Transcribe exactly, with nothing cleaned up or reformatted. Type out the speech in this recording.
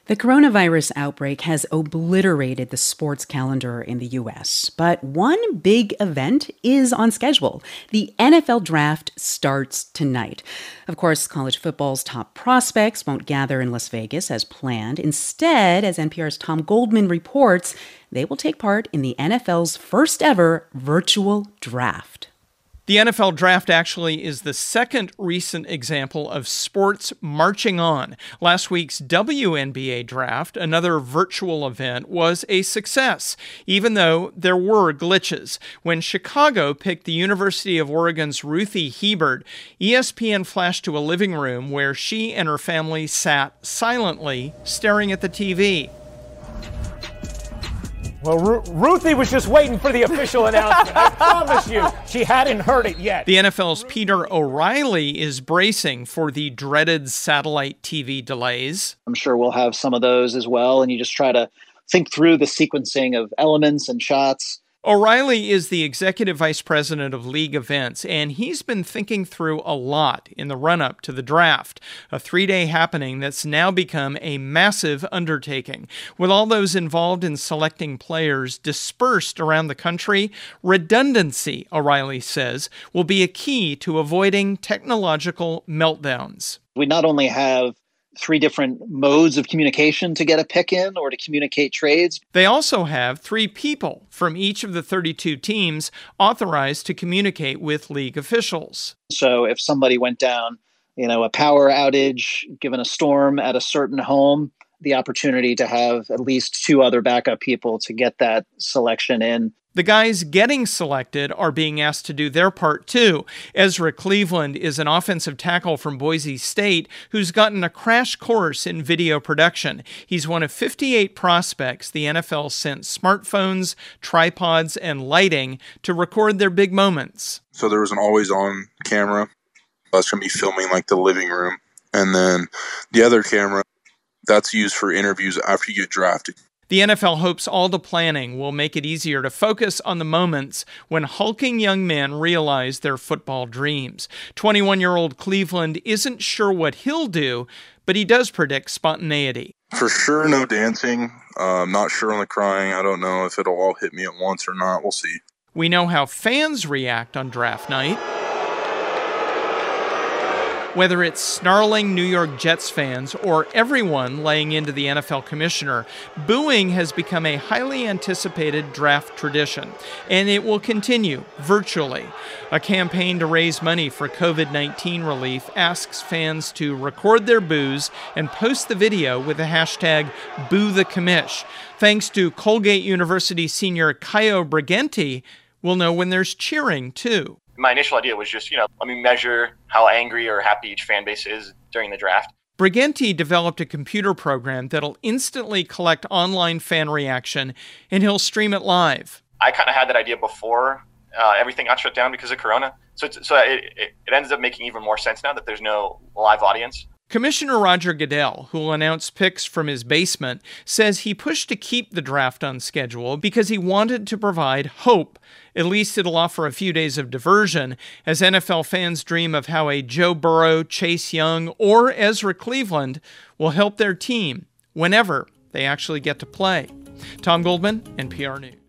The coronavirus outbreak has obliterated the sports calendar in the U S, but one big event is on schedule. The N F L Draft starts tonight. Of course, college football's top prospects won't gather in Las Vegas as planned. Instead, as N P R's Tom Goldman reports, they will take part in the N F L's first ever virtual draft. The N F L Draft actually is the second recent example of sports marching on. Last week's W N B A Draft, another virtual event, was a success, even though there were glitches. When Chicago picked the University of Oregon's Ruthie Hebert, E S P N flashed to a living room where she and her family sat silently, staring at the T V. Well, Ru- Ruthie was just waiting for the official announcement. I promise you, she hadn't heard it yet. The N F L's Peter O'Reilly is bracing for the dreaded satellite T V delays. I'm sure we'll have some of those as well, and you just try to think through the sequencing of elements and shots. O'Reilly is the executive vice president of league events, and he's been thinking through a lot in the run-up to the draft, a three-day happening that's now become a massive undertaking. With all those involved in selecting players dispersed around the country, redundancy, O'Reilly says, will be a key to avoiding technological meltdowns. We not only have three different modes of communication to get a pick in or to communicate trades. They also have three people from each of the thirty-two teams authorized to communicate with league officials. So if somebody went down, you know, a power outage, given a storm at a certain home, the opportunity to have at least two other backup people to get that selection in. The guys getting selected are being asked to do their part too. Ezra Cleveland is an offensive tackle from Boise State who's gotten a crash course in video production. He's one of fifty-eight prospects the N F L sent smartphones, tripods, and lighting to record their big moments. So there was an always-on camera. That's going to be filming like the living room. And then the other camera, that's used for interviews after you get drafted. The N F L hopes all the planning will make it easier to focus on the moments when hulking young men realize their football dreams. twenty-one-year-old Cleveland isn't sure what he'll do, but he does predict spontaneity. For sure, no dancing. Uh, I'm not sure on the crying. I don't know if it'll all hit me at once or not. We'll see. We know how fans react on draft night. Whether it's snarling New York Jets fans or everyone laying into the N F L commissioner, booing has become a highly anticipated draft tradition, and it will continue virtually. A campaign to raise money for covid nineteen relief asks fans to record their boos and post the video with the hashtag BooTheCommish. Thanks to Colgate University senior Caio Briganti, we'll know when there's cheering, too. My initial idea was just, you know, let me measure how angry or happy each fan base is during the draft. Briganti developed a computer program that'll instantly collect online fan reaction, and he'll stream it live. I kind of had that idea before uh, everything got shut down because of Corona. So, it's, so it, it, it ends up making even more sense now that there's no live audience. Commissioner Roger Goodell, who'll announce picks from his basement, says he pushed to keep the draft on schedule because he wanted to provide hope. At least it'll offer a few days of diversion as N F L fans dream of how a Joe Burrow, Chase Young, or Ezra Cleveland will help their team whenever they actually get to play. Tom Goldman, N P R News.